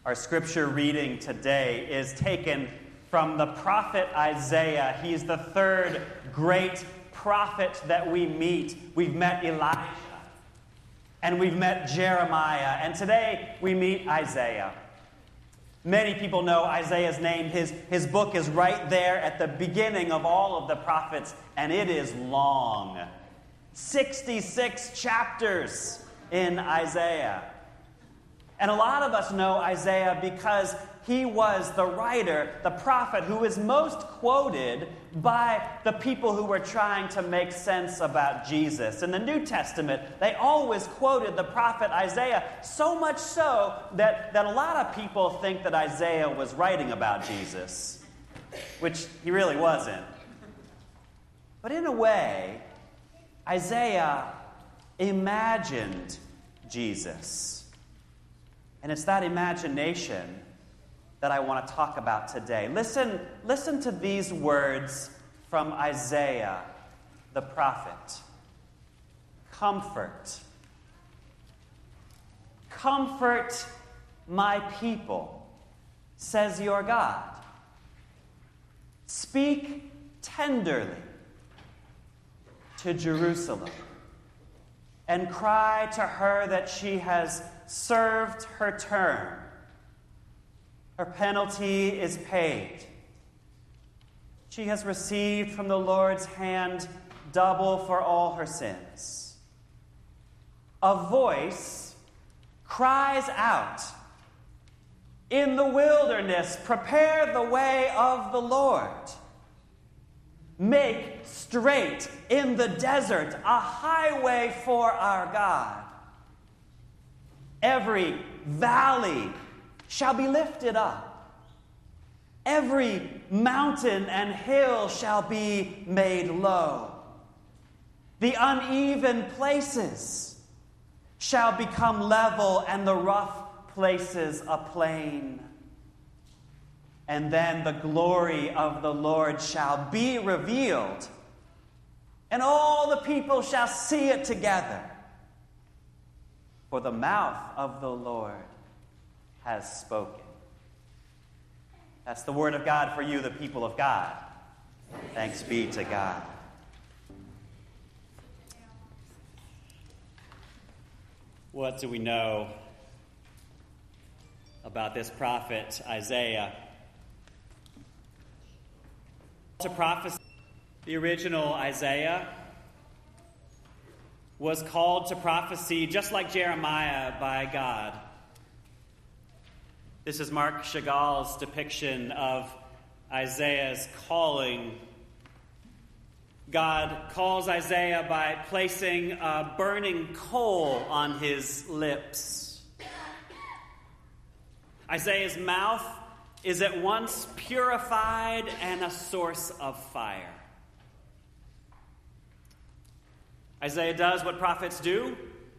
Our scripture reading today is taken from the prophet Isaiah. He's the third great prophet that we meet. We've met Elijah, and we've met Jeremiah, and today we meet Isaiah. Many people know Isaiah's name. His book is right there at the beginning of all of the prophets, and it is long. 66 chapters in Isaiah. And a lot of us know Isaiah because he was the writer, the prophet, who is most quoted by the people who were trying to make sense about Jesus. In the New Testament, they always quoted the prophet Isaiah, so much so that a lot of people think that Isaiah was writing about Jesus, which he really wasn't. But in a way, Isaiah imagined Jesus. And it's that imagination that I want to talk about today. Listen to these words from Isaiah, the prophet. Comfort. Comfort my people, says your God. Speak tenderly to Jerusalem and cry to her that she has served her term. Her penalty is paid. She has received from the Lord's hand double for all her sins. A voice cries out, "In the wilderness, prepare the way of the Lord. Make straight in the desert a highway for our God. Every valley shall be lifted up. Every mountain and hill shall be made low. The uneven places shall become level, and the rough places a plain. And then the glory of the Lord shall be revealed, and all the people shall see it together. For the mouth of the Lord has spoken." That's the word of God for you, the people of God. Thanks be to God. What do we know about this prophet, Isaiah? To prophesy, the original Isaiah was called to prophecy just like Jeremiah by God. This is Marc Chagall's depiction of Isaiah's calling. God calls Isaiah by placing a burning coal on his lips. Isaiah's mouth is at once purified and a source of fire. Isaiah does what prophets do.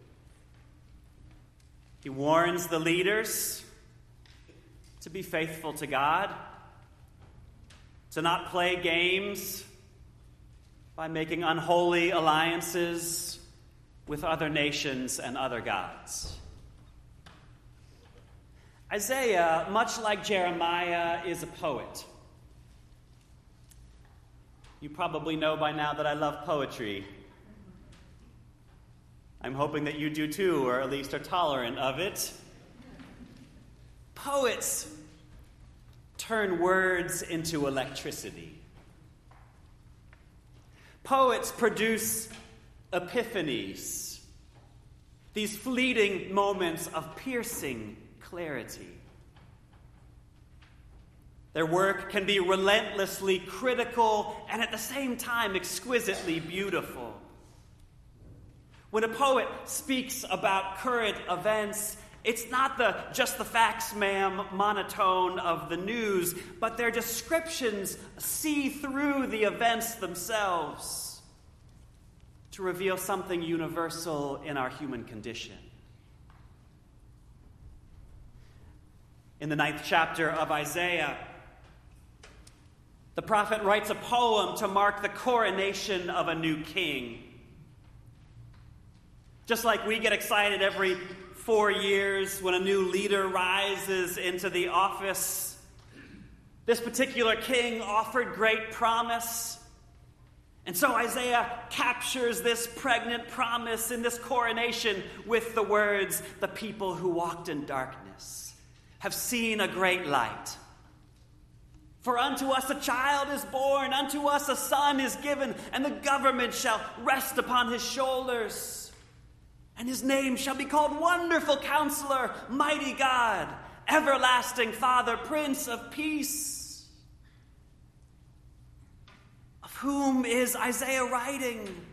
He warns the leaders to be faithful to God, to not play games by making unholy alliances with other nations and other gods. Isaiah, much like Jeremiah, is a poet. You probably know by now that I love poetry. I'm hoping that you do too, or at least are tolerant of it. Poets turn words into electricity. Poets produce epiphanies, these fleeting moments of piercing clarity. Their work can be relentlessly critical and at the same time exquisitely beautiful. When a poet speaks about current events, it's not just the facts, ma'am, monotone of the news, but their descriptions see through the events themselves to reveal something universal in our human condition. In the 9th chapter of Isaiah, the prophet writes a poem to mark the coronation of a new king. Just like we get excited every 4 years when a new leader rises into the office. This particular king offered great promise. And so Isaiah captures this pregnant promise in this coronation with the words, "The people who walked in darkness have seen a great light. For unto us a child is born, unto us a son is given, and the government shall rest upon his shoulders. And his name shall be called Wonderful Counselor, Mighty God, Everlasting Father, Prince of Peace." Of whom is Isaiah writing?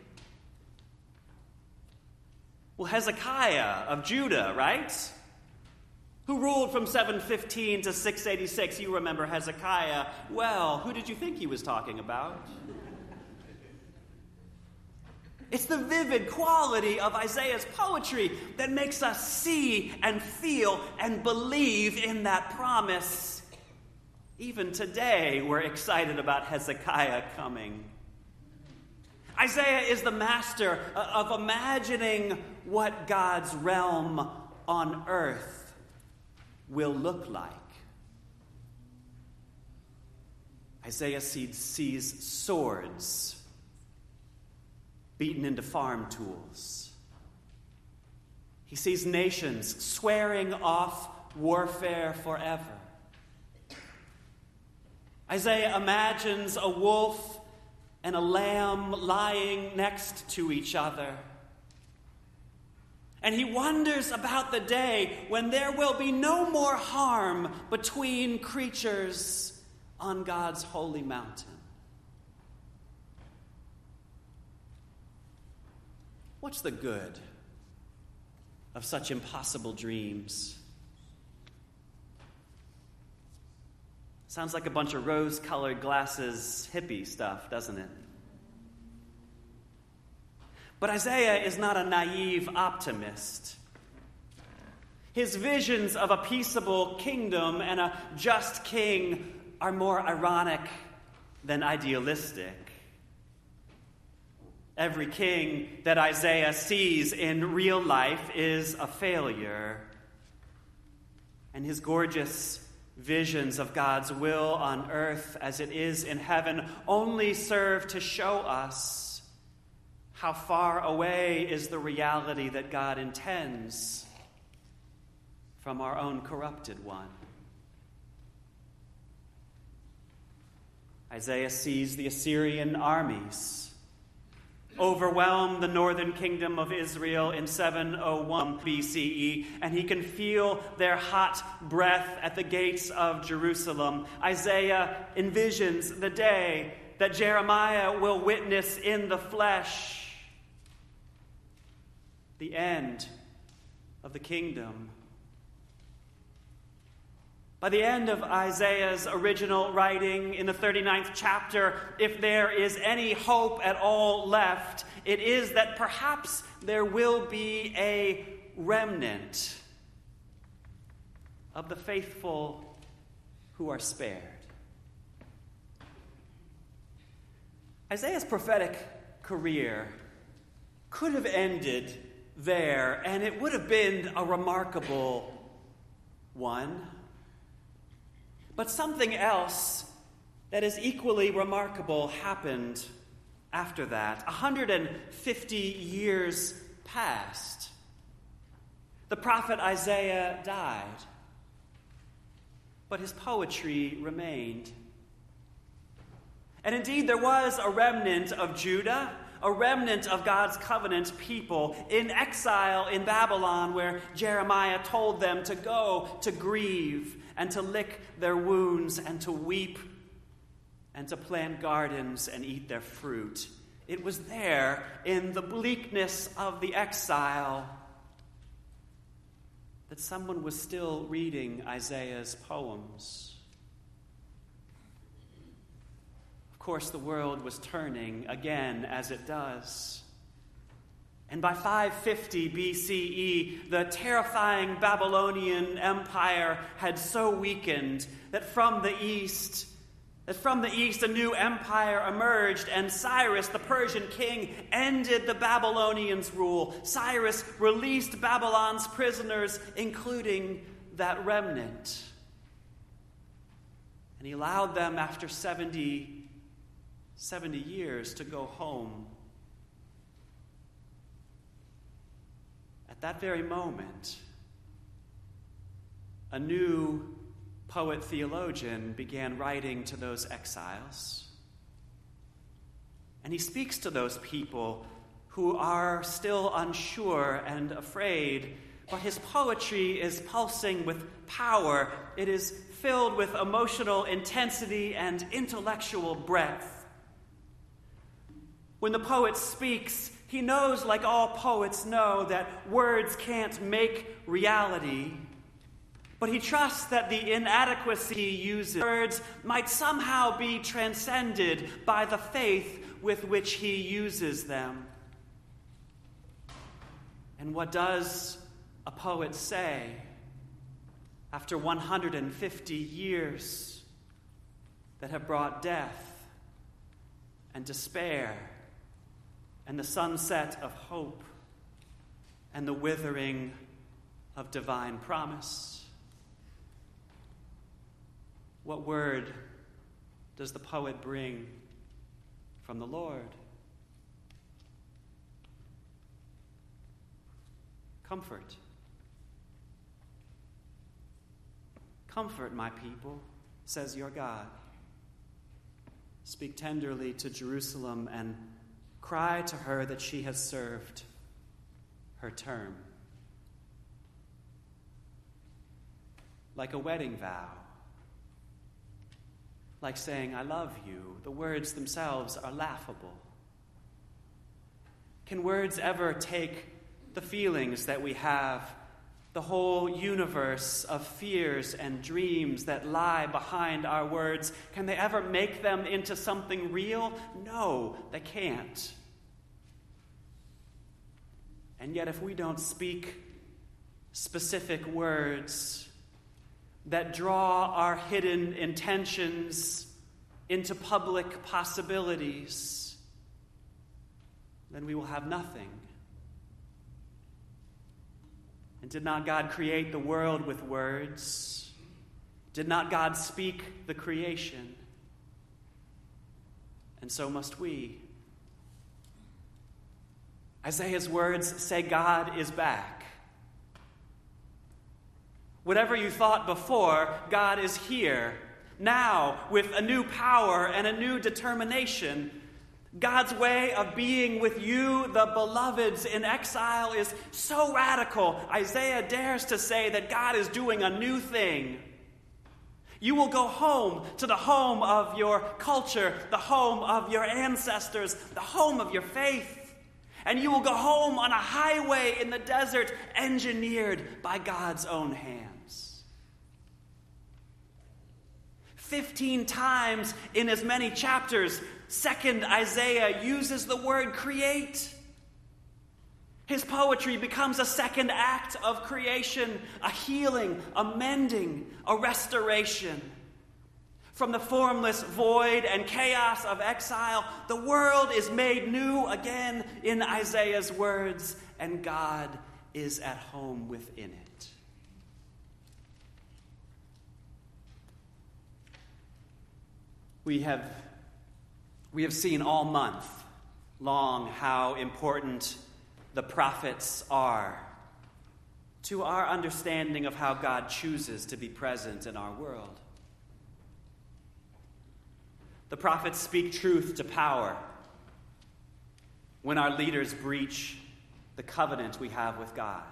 Well, Hezekiah of Judah, right? Who ruled from 715 to 686. You remember Hezekiah well. Who did you think he was talking about? It's the vivid quality of Isaiah's poetry that makes us see and feel and believe in that promise. Even today, we're excited about Hezekiah coming. Isaiah is the master of imagining what God's realm on earth will look like. Isaiah sees swords beaten into farm tools. He sees nations swearing off warfare forever. Isaiah imagines a wolf and a lamb lying next to each other. And he wonders about the day when there will be no more harm between creatures on God's holy mountain. What's the good of such impossible dreams? Sounds like a bunch of rose-colored glasses hippie stuff, doesn't it? But Isaiah is not a naive optimist. His visions of a peaceable kingdom and a just king are more ironic than idealistic. Every king that Isaiah sees in real life is a failure. And his gorgeous visions of God's will on earth as it is in heaven only serve to show us how far away is the reality that God intends from our own corrupted one. Isaiah sees the Assyrian armies overwhelm the northern kingdom of Israel in 701 BCE, and he can feel their hot breath at the gates of Jerusalem. Isaiah envisions the day that Jeremiah will witness in the flesh the end of the kingdom. By the end of Isaiah's original writing in the 39th chapter, if there is any hope at all left, it is that perhaps there will be a remnant of the faithful who are spared. Isaiah's prophetic career could have ended there, and it would have been a remarkable one. But something else that is equally remarkable happened after that. 150 years passed. The prophet Isaiah died, but his poetry remained. And indeed, there was a remnant of Judah, a remnant of God's covenant people in exile in Babylon, where Jeremiah told them to go to grieve and to lick their wounds and to weep and to plant gardens and eat their fruit. It was there in the bleakness of the exile that someone was still reading Isaiah's poems. Of course, the world was turning again, as it does. And by 550 BCE, the terrifying Babylonian Empire had so weakened that from the east, That from the east a new empire emerged, and Cyrus, the Persian king, ended the Babylonians' rule. Cyrus released Babylon's prisoners, including that remnant. And he allowed them, after 70 years, to go home. At that very moment, a new poet-theologian began writing to those exiles. And he speaks to those people who are still unsure and afraid, but his poetry is pulsing with power. It is filled with emotional intensity and intellectual breadth. When the poet speaks, he knows, like all poets know, that words can't make reality. But he trusts that the inadequacy he uses words might somehow be transcended by the faith with which he uses them. And what does a poet say after 150 years that have brought death and despair and the sunset of hope and the withering of divine promise? What word does the poet bring from the Lord? Comfort. Comfort, my people, says your God. Speak tenderly to Jerusalem and cry to her that she has served her term. Like a wedding vow, like saying, I love you, the words themselves are laughable. Can words ever take the feelings that we have, the whole universe of fears and dreams that lie behind our words, can they ever make them into something real? No, they can't. And yet, if we don't speak specific words that draw our hidden intentions into public possibilities, then we will have nothing. And did not God create the world with words? Did not God speak the creation? And so must we. Isaiah's words say God is back. Whatever you thought before, God is here. Now, with a new power and a new determination, God's way of being with you, the beloveds in exile, is so radical. Isaiah dares to say that God is doing a new thing. You will go home to the home of your culture, the home of your ancestors, the home of your faith. And you will go home on a highway in the desert engineered by God's own hands. 15 times in as many chapters, 2nd Isaiah uses the word create. His poetry becomes a second act of creation, a healing, a mending, a restoration. From the formless void and chaos of exile, the world is made new again in Isaiah's words, and God is at home within it. We have seen all month long how important the prophets are to our understanding of how God chooses to be present in our world. The prophets speak truth to power when our leaders breach the covenant we have with God.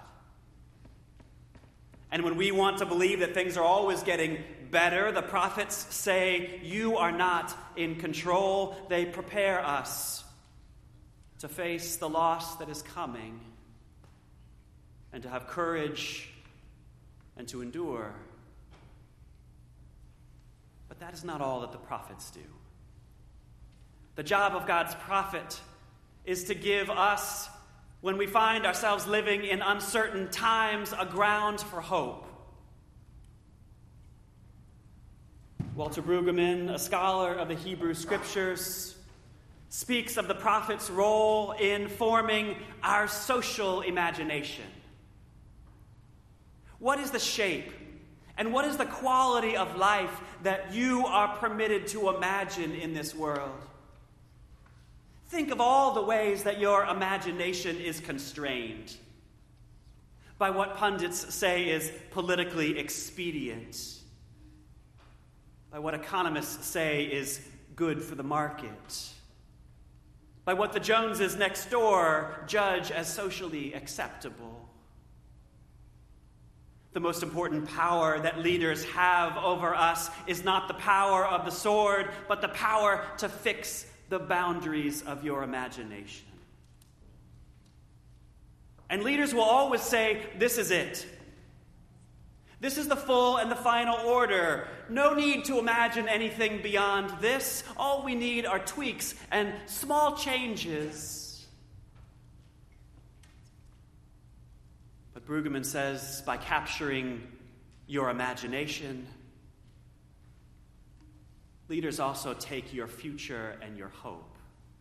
And when we want to believe that things are always getting better, the prophets say, you are not in control. They prepare us to face the loss that is coming and to have courage and to endure. But that is not all that the prophets do. The job of God's prophet is to give us, when we find ourselves living in uncertain times, a ground for hope. Walter Brueggemann, a scholar of the Hebrew Scriptures, speaks of the prophet's role in forming our social imagination. What is the shape and what is the quality of life that you are permitted to imagine in this world? Think of all the ways that your imagination is constrained by what pundits say is politically expedient, by what economists say is good for the market, by what the Joneses next door judge as socially acceptable. The most important power that leaders have over us is not the power of the sword, but the power to fix the boundaries of your imagination. And leaders will always say, this is it. This is the full and the final order. No need to imagine anything beyond this. All we need are tweaks and small changes. But Brueggemann says, by capturing your imagination, leaders also take your future and your hope.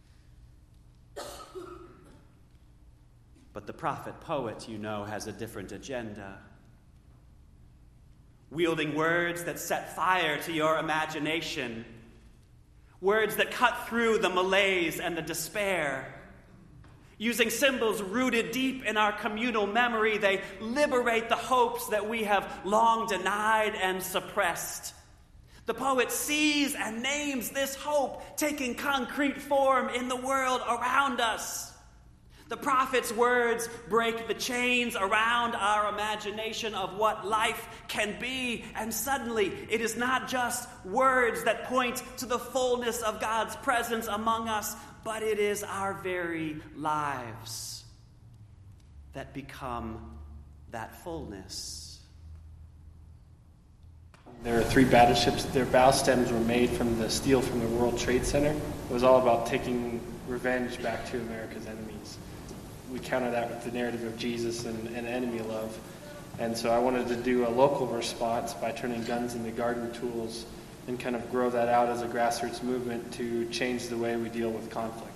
But the prophet-poet, has a different agenda. Wielding words that set fire to your imagination. Words that cut through the malaise and the despair. Using symbols rooted deep in our communal memory, they liberate the hopes that we have long denied and suppressed. The poet sees and names this hope taking concrete form in the world around us. The prophet's words break the chains around our imagination of what life can be, and suddenly it is not just words that point to the fullness of God's presence among us, but it is our very lives that become that fullness. There are 3 battleships. Their bow stems were made from the steel from the World Trade Center. It was all about taking revenge back to America's enemies. We counter that with the narrative of Jesus and enemy love. And so I wanted to do a local response by turning guns into garden tools and kind of grow that out as a grassroots movement to change the way we deal with conflict.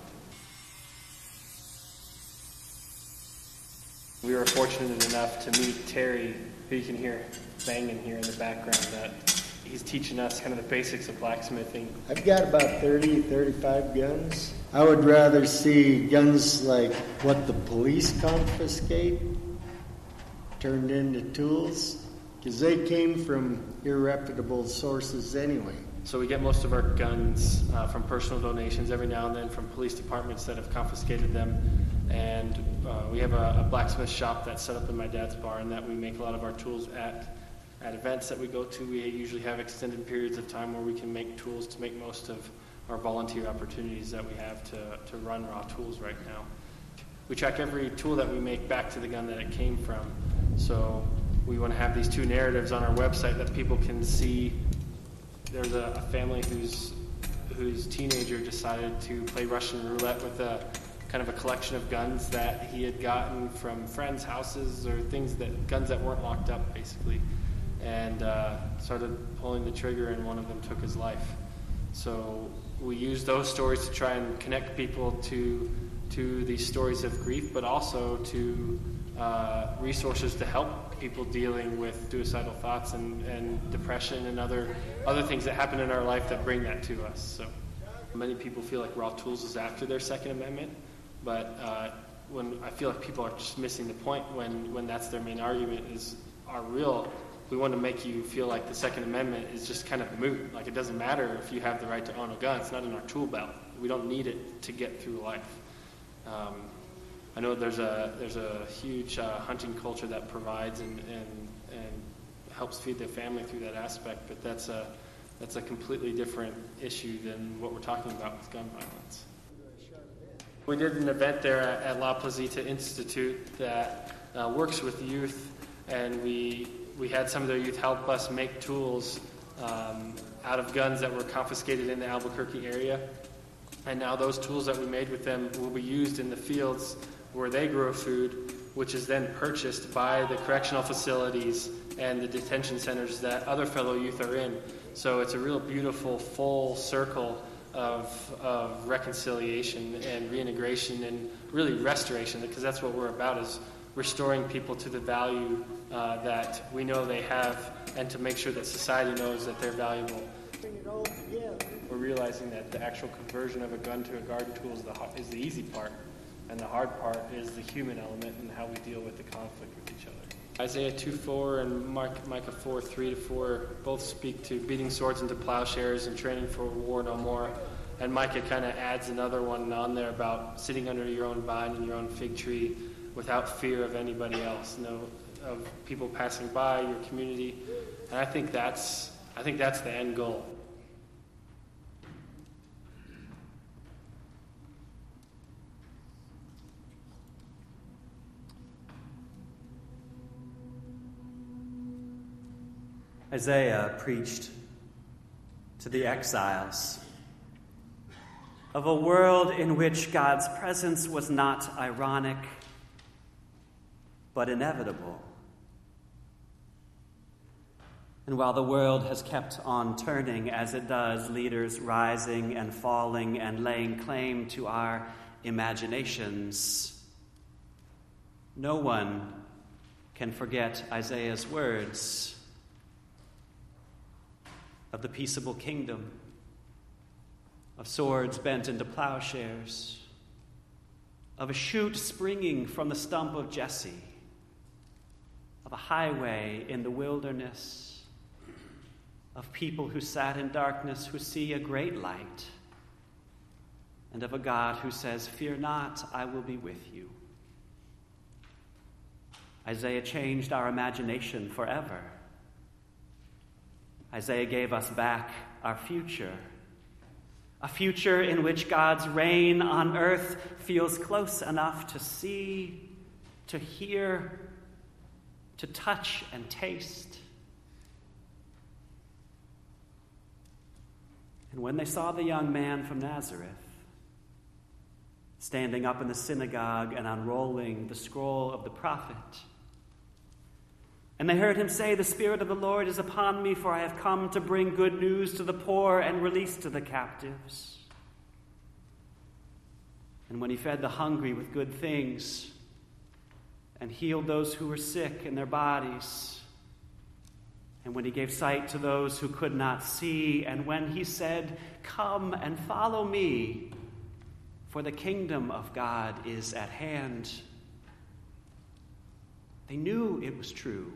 We were fortunate enough to meet Terry, who you can hear banging here in the background, that he's teaching us kind of the basics of blacksmithing. I've got about 35 guns. I would rather see guns like what the police confiscate turned into tools, because they came from irreputable sources anyway. So we get most of our guns from personal donations, every now and then from police departments that have confiscated them. And we have a blacksmith shop that's set up in my dad's barn that we make a lot of our tools at events that we go to. We usually have extended periods of time where we can make tools to make most of our volunteer opportunities that we have to run raw tools right now. We track every tool that we make back to the gun that it came from. So we want to have these 2 narratives on our website that people can see. There's a family whose teenager decided to play Russian roulette with a kind of a collection of guns that he had gotten from friends' houses or guns that weren't locked up, basically, and started pulling the trigger, and one of them took his life. So we use those stories to try and connect people to these stories of grief, but also to resources to help people dealing with suicidal thoughts and depression and other things that happen in our life that bring that to us. So many people feel like raw tools is after their Second Amendment, but when I feel like people are just missing the point when that's their main argument is we want to make you feel like the Second Amendment is just kind of moot. Like, it doesn't matter if you have the right to own a gun. It's not in our tool belt. We don't need it to get through life. I know there's a huge hunting culture that provides and helps feed their family through that aspect, but that's a completely different issue than what we're talking about with gun violence. We did an event there at La Placita Institute that works with youth, and we had some of their youth help us make tools out of guns that were confiscated in the Albuquerque area. And now those tools that we made with them will be used in the fields where they grow food which is then purchased by the correctional facilities and the detention centers that other fellow youth are in. So it's a real beautiful full circle of reconciliation and reintegration and really restoration, because that's what we're about, is restoring people to the value that we know they have, and to make sure that society knows that they're valuable. We're realizing that the actual conversion of a gun to a garden tool is the easy part, and the hard part is the human element and how we deal with the conflict with each other. Isaiah 2:4 and Micah 4:3-4 both speak to beating swords into plowshares and training for war no more. And Micah kind of adds another one on there about sitting under your own vine and your own fig tree without fear of anybody else, of people passing by your community. And I think that's the end goal. Isaiah preached to the exiles of a world in which God's presence was not ironic, but inevitable. And while the world has kept on turning as it does, leaders rising and falling and laying claim to our imaginations, no one can forget Isaiah's words of the peaceable kingdom, of swords bent into plowshares, of a shoot springing from the stump of Jesse, of a highway in the wilderness, of people who sat in darkness who see a great light, and of a God who says, "Fear not, I will be with you." Isaiah changed our imagination forever. Isaiah gave us back our future, a future in which God's reign on earth feels close enough to see, to hear, to touch and taste. And when they saw the young man from Nazareth standing up in the synagogue and unrolling the scroll of the prophet, and they heard him say, "The Spirit of the Lord is upon me, for I have come to bring good news to the poor and release to the captives." And when he fed the hungry with good things and healed those who were sick in their bodies, and when he gave sight to those who could not see, and when he said, "Come and follow me, for the kingdom of God is at hand," they knew it was true,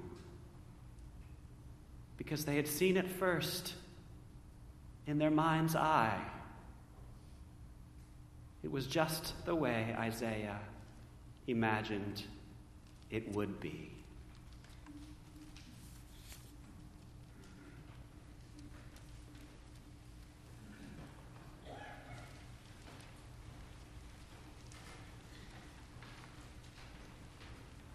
because they had seen it first in their mind's eye. It was just the way Isaiah imagined it would be.